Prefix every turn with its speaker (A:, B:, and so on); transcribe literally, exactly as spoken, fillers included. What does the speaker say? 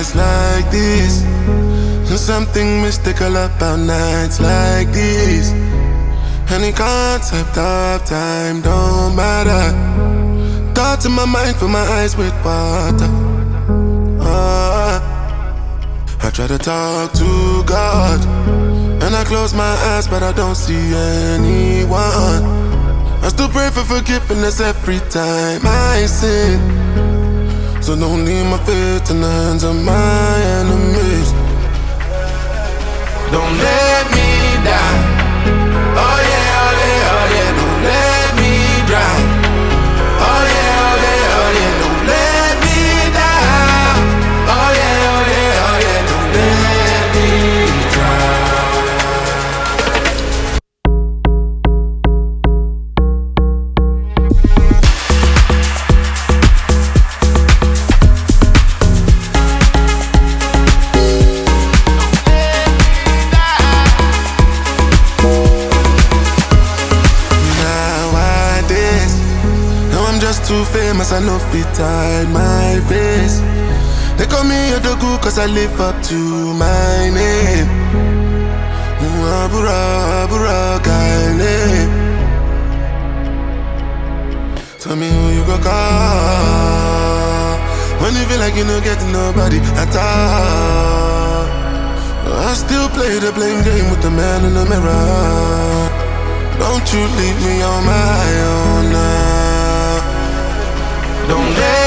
A: nights like this. There's something mystical about nights like this. Any concept of time don't matter. Thoughts in my mind, fill my eyes with water. uh, I try to talk to God, and I close my eyes but I don't see anyone. I still pray for forgiveness every time I sin. So don't leave my faith in the hands of my enemies. Don't let me die. Oh yeah, oh yeah, oh yeah. Don't let me drown. Oh yeah, oh yeah, oh yeah. Don't let me die. Oh yeah, oh yeah, oh yeah. Don't let me drown. Too famous, I know fit hide my face. They call me Odogu cause I live up to my name. Abura, Abura, guy name. Tell me who you go call when you feel like you don't get nobody at all. I still play the blame game with the man in the mirror. Don't you leave me on my own now. Don't let